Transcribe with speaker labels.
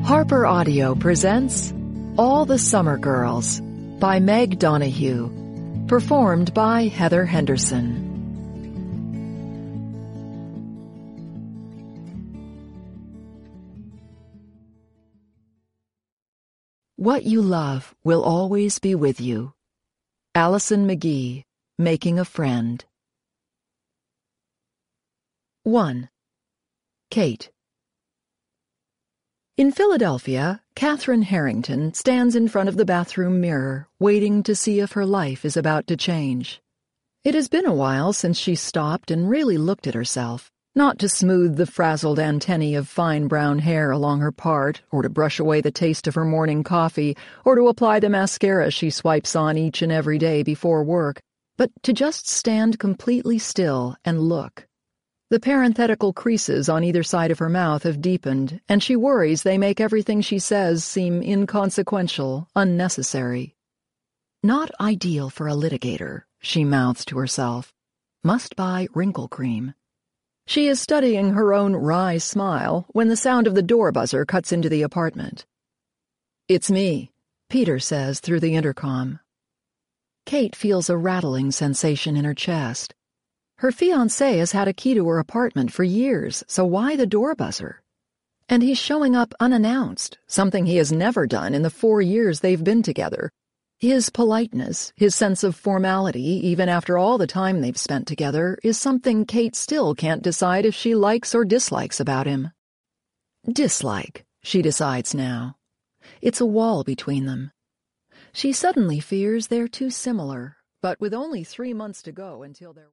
Speaker 1: Harper Audio presents All the Summer Girls by Meg Donahue, performed by Heather Henderson. What you love will always be with you. Allison McGee, Making a Friend. 1. Kate. In Philadelphia, Catherine Harrington stands in front of the bathroom mirror, waiting to see if her life is about to change. It has been a while since she stopped and really looked at herself, not to smooth the frazzled antennae of fine brown hair along her part, or to brush away the taste of her morning coffee, or to apply the mascara she swipes on each and every day before work, but to just stand completely still and look. The parenthetical creases on either side of her mouth have deepened, and she worries they make everything she says seem inconsequential, unnecessary. Not ideal for a litigator, she mouths to herself. Must buy wrinkle cream. She is studying her own wry smile when the sound of the door buzzer cuts into the apartment. "It's me," Peter says through the intercom. Kate feels a rattling sensation in her chest. Her fiancé has had a key to her apartment for years, so why the door buzzer? And he's showing up unannounced, something he has never done in the 4 years they've been together. His politeness, his sense of formality, even after all the time they've spent together, is something Kate still can't decide if she likes or dislikes about him. Dislike, she decides now. It's a wall between them. She suddenly fears they're too similar, but with only 3 months to go until they're...